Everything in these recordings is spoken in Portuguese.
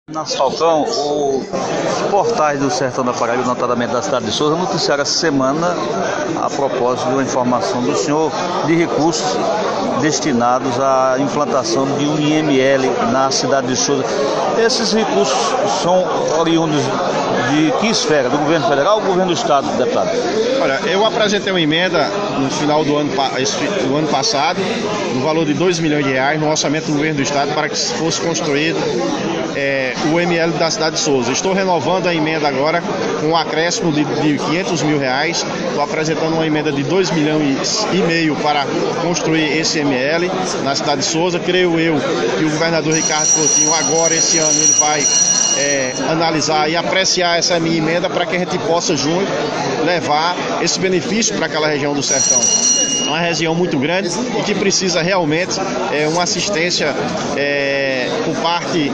Nas Falcão, os portais do Sertão da Paraíba, notadamente da cidade de Souza, noticiaram essa semana a propósito de uma informação do senhor de recursos destinados à implantação de um IML na cidade de Souza. Esses recursos são oriundos de que esfera? Do governo federal ou do governo do estado, deputado? Olha, eu apresentei uma emenda no final do ano passado, no valor de R$2 milhões no orçamento do governo do estado, para que fosse construído o ML da cidade de Souza. Estou renovando a emenda agora com um acréscimo de R$500 mil. Estou apresentando uma emenda de R$2 milhões para construir esse ML na cidade de Souza. Creio eu que o governador Ricardo Coutinho agora, esse ano, ele vai analisar e apreciar essa minha emenda para que a gente possa junto levar esse benefício para aquela região do sertão. Uma região muito grande e que precisa realmente uma assistência por parte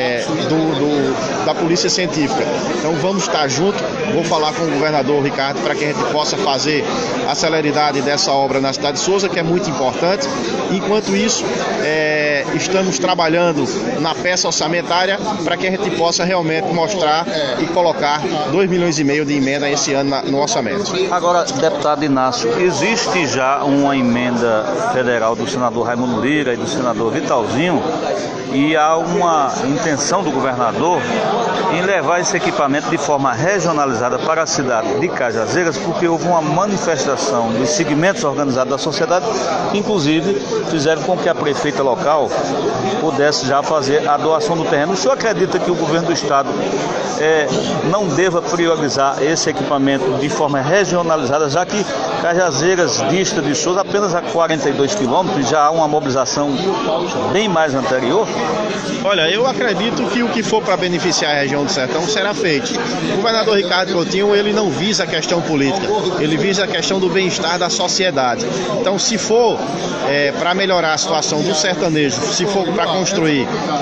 da Polícia Científica. Então vamos estar juntos, vou falar com o governador Ricardo para que a gente possa fazer a celeridade dessa obra na cidade de Souza, que é muito importante. Enquanto isso, estamos trabalhando na peça orçamentária para que a gente possa realmente mostrar e colocar R$2 milhões de emenda esse ano no orçamento. Agora, deputado Inácio, existe já uma emenda federal do senador Raimundo Lira e do senador Vitalzinho, e há uma intenção do governador em levar esse equipamento de forma regionalizada para a cidade de Cajazeiras, porque houve uma manifestação dos segmentos organizados da sociedade, que inclusive fizeram com que a prefeita local pudesse já fazer a doação do terreno. O senhor acredita que o governo do estado não deva priorizar esse equipamento de forma regionalizada, já que Cajazeiras dista de Souza apenas a 42 quilômetros, já há uma mobilização bem mais anterior? Olha, eu acredito que o que for para beneficiar a região do sertão será feito. O governador Ricardo Coutinho, ele não visa a questão política, ele visa a questão do bem-estar da sociedade. Então, se for para melhorar a situação do sertanejo, se for para construir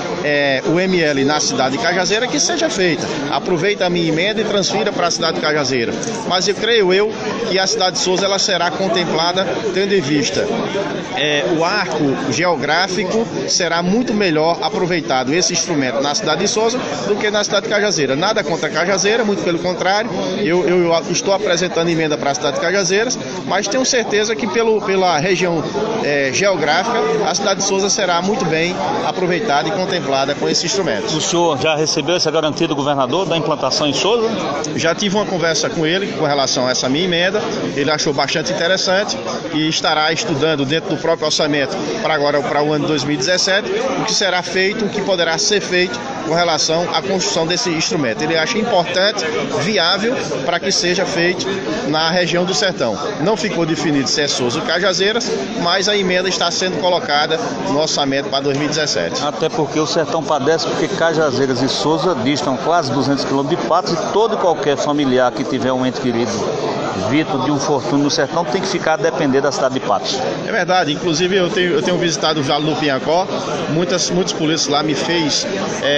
o ML na cidade de Cajazeira, que seja feita. Aproveita a minha emenda e transfira para a cidade de Cajazeira. Mas eu creio que a cidade de Souza ela será contemplada tendo em vista o arco geográfico, será muito melhor aproveitado esse instrumento na cidade de Souza do que na cidade de Cajazeira. Nada contra Cajazeira, muito pelo contrário, eu estou apresentando emenda para a cidade de Cajazeiras, mas tenho certeza que pela região geográfica, a cidade de Souza será muito bem aproveitada e contemplada com esse instrumento. O senhor já recebeu essa garantia do governador da implantação em Souza? Já tive uma conversa com ele com relação a essa minha emenda, ele achou bastante interessante e estará estudando dentro do próprio orçamento para o ano de 2017 o que será feito, o que poderá ser feito com relação à construção desse instrumento. Ele acha importante, viável, para que seja feito na região do sertão. Não ficou definido se é Souza ou Cajazeiras, mas a emenda está sendo colocada no orçamento para 2017. Até porque o sertão padece, porque Cajazeiras e Souza distam quase 200 quilômetros de Patos, e todo e qualquer familiar que tiver um ente querido vítor de um fortuna no sertão tem que ficar a depender da cidade de Patos. É verdade, inclusive eu tenho visitado o Vale do Pinhacó, muitos polícias lá me fez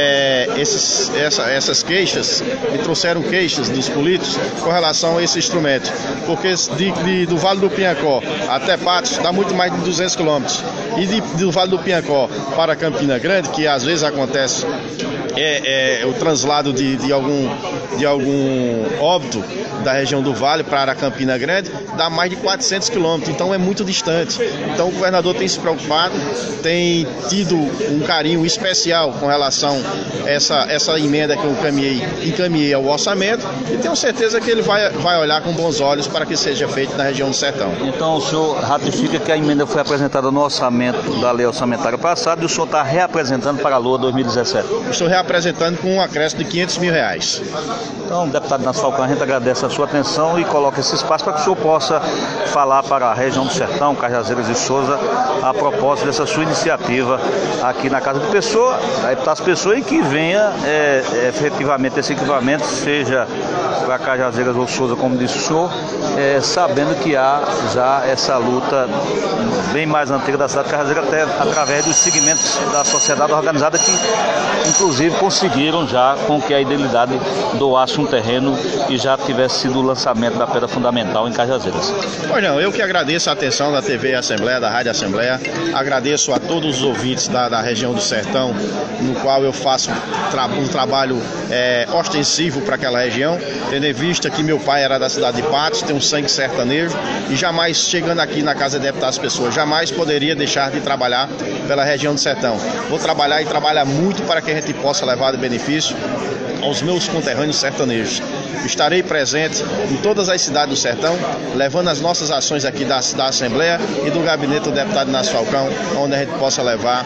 essas queixas, me trouxeram queixas dos políticos com relação a esse instrumento, porque do Vale do Pinhacó até Patos dá muito mais de 200 quilômetros, e do Vale do Pinhacó para Campina Grande, que às vezes acontece o translado de algum óbito da região do Vale para Campina Grande, dá mais de 400 quilômetros, então é muito distante. Então o governador tem se preocupado, tem tido um carinho especial com relação a essa emenda que eu encaminhei ao orçamento, e tenho certeza que ele vai olhar com bons olhos para que seja feito na região do sertão. Então o senhor ratifica que a emenda foi apresentada no orçamento da lei orçamentária passada e o senhor está reapresentando para a LOA 2017? Estou reapresentando com um acréscimo de R$500 mil. Então, deputado Inácio Falcão, a gente agradece a sua atenção e coloca esse espaço para que o senhor possa falar para a região do sertão, Cajazeiras e Souza, a propósito dessa sua iniciativa aqui na Casa de Pessoa, da deputada Pessoa, e que venha efetivamente esse equipamento, seja para Cajazeiras ou Souza, como disse o senhor, sabendo que há já essa luta bem mais antiga da cidade de Cajazeiras. Cajazeiras até através dos segmentos da sociedade organizada que inclusive conseguiram já com que a Idilidade doasse um terreno e já tivesse sido o lançamento da pedra fundamental em Cajazeiras. Pois não, eu que agradeço a atenção da TV Assembleia, da Rádio Assembleia, agradeço a todos os ouvintes da região do Sertão, no qual eu faço um trabalho ostensivo para aquela região, tendo em vista que meu pai era da cidade de Patos, tem um sangue sertanejo, e jamais, chegando aqui na Casa de Deputados Pessoa, jamais poderia deixar de trabalhar pela região do Sertão. Vou trabalhar e trabalhar muito para que a gente possa levar de benefício aos meus conterrâneos sertanejos. Estarei presente em todas as cidades do Sertão, levando as nossas ações aqui da Assembleia e do gabinete do deputado Inácio Falcão, onde a gente possa levar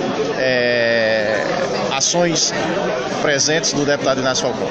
ações presentes do deputado Inácio Falcão.